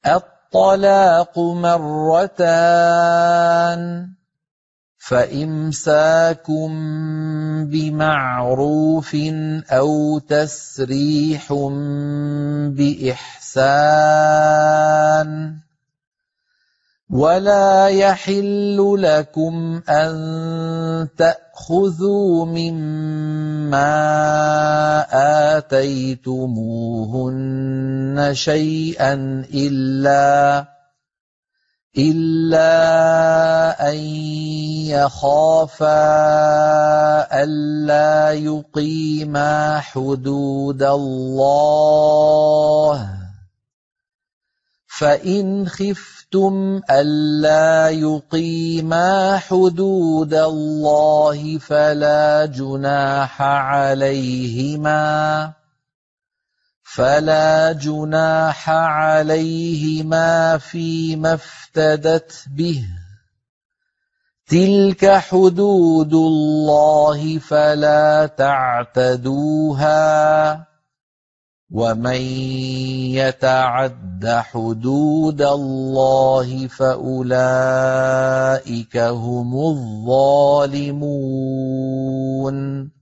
الطلاق مرتان، فإمساك بمعروف أو تسريح بإحسان. ولا يحل لكم أن تأخذوا مما آتيتموهن شيئا إلا أن يخافا ألا يقيما حدود الله، فإن خفتم ألا يقيما حدود الله فلا جناح عليهما فيما افتدت به، تلك حدود الله فلا تعتدوها، ومن يتعد حدود الله فأولئك هم الظالمون.